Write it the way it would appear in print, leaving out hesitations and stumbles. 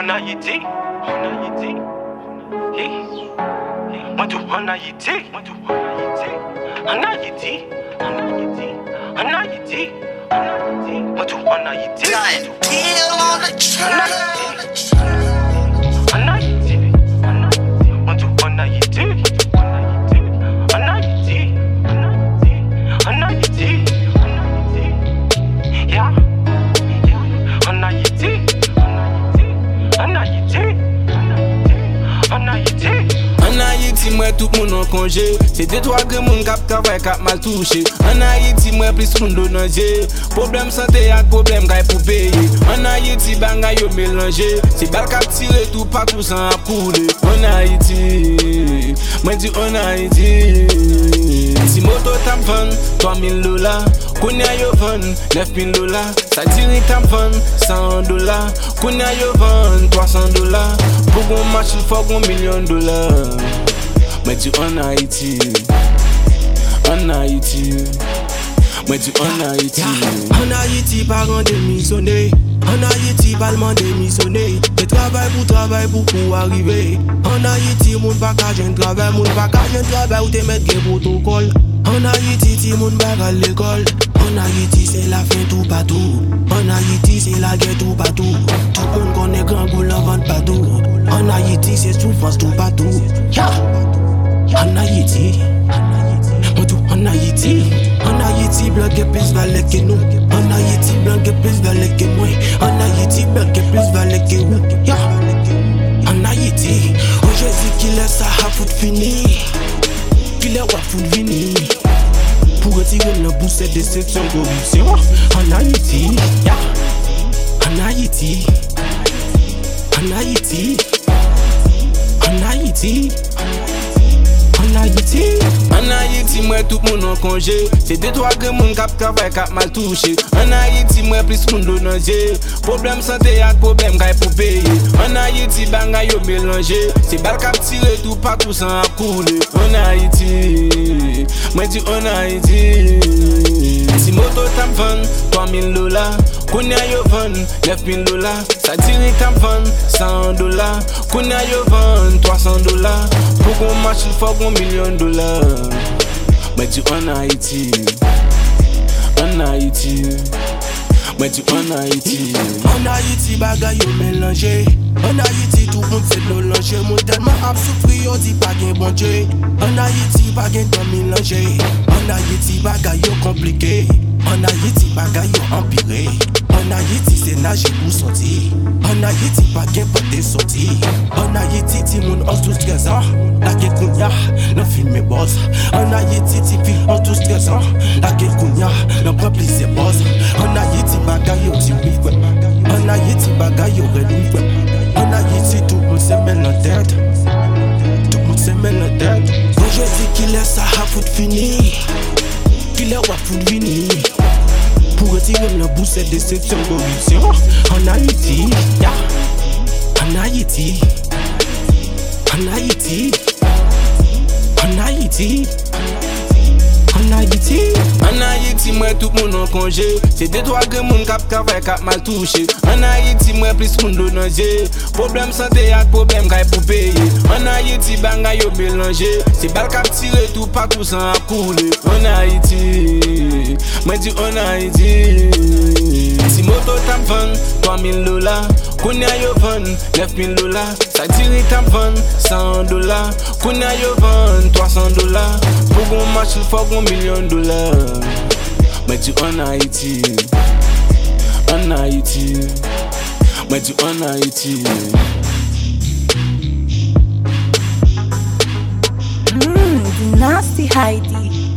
en Haïti, moi tout en Haïti, en Haïti, moi tout en Haïti, Moi tout moun en congé, c'est deux trois que moun kap travail kap mal touché. En Haïti moi plus moun do danger. Problème santé ak problème kay pour payer. En Haïti bangay yo mélangé, c'est bal kap tiré tout partout sans couler. En Haïti, moi dis en Haïti. Si moto tam fan $3,000, kounya yo van $9,000. Ça tire tam fan $100, kounya yo van $300. Pour gon match il faut $1 million. Moi tu en Haïti, en Haïti. Moi tu en Haïti. En Haïti parents démissionné, en Haïti parlement démissionné. Et travail pour arriver. En Haïti moun pa ka jen travail, moun pa ka jen travail ou te met gen protocole. En Haïti ti moun pa à l'école. En Haïti c'est la fin tout partout. En Haïti c'est la guerre tout partout. Tout le monde connaît grand goût la vente partout. En Haïti c'est souffrance tout partout. En Haïti, moi tout en Haïti. En Haïti blanc qui plus valait que nous. En Haïti blanc qui plus valait que moi. En Haïti blanc qui plus valait que vous. En Haïti, oh Jésus qui laisse ça à foot fini. Qui laisse à foot fini. Pour retirer le boost de déception corruption. En Haïti, en Haïti, en Haïti, en Haïti. En Haïti, en Haïti, moi tout moun en congé. C'est deux trois que moun kap travail kap mal touché. En Haïti, moi plus moun do danger. Problème santé ak problème kay pour payer. En Haïti, bangay yo mélangé. C'est bal kap tiré tout partout sans couler. En Haïti, moi tu en Haïti. Si moto tam van $3,000, kounya yo van $9,000. Ça tire tam van $100, kounya yo van $300. Pour qu'on match il faut $1 million. Mais tu en Haïti, en Haïti. Mais tu en Haïti. En Haïti bagay yo mélangé. En Haïti tout monde c'est de l'enjeu. Mon tellement ap souffri yo dit pas gen bon Dieu. En Haïti pas gen temps mélangé. En Haïti bagay yo compliqué. En Haïti bagay yo empiré. En Haïti c'est nager pour sortir. En Haïti pas gen porter sortir. En Haïti ti moun en tous 13 ans. La gen kounya, nan filme boss. En Haïti ti fi en tous 13 ans. La gen kounya, nan rempli ses boss. En Haïti bagay yo ti wifwe. En Haïti bagay yo redwifwe. En Haïti tout le monde se met la tête. Tout le monde se met la tête. Quand je dis qu'il laisse ça à foot fini. Qu'il est à foot fini. Pour retirer le boost de déception corruption. En Haïti, en Haïti, en Haïti, en Haïti, en Haïti. En Haïti, moi tout moun en congé. C'est deux trois que moun kap travail kap mal touché. En Haïti, moi plus moun do danger. Problème santé ak problème kay pour payer. En Haïti, bangay yo mélangé. C'est bal kap tiré tout partout sans couler. En Haïti, moi dis en Haïti. Si moto tam van $3,000, kounya yo van $9,000. Ça tire tam van $100, kounya yo van $300. Pour gon match il faut $1 million. Mais tu en Haïti, en Haïti. Mais tu en Haïti. Nasty Heidi.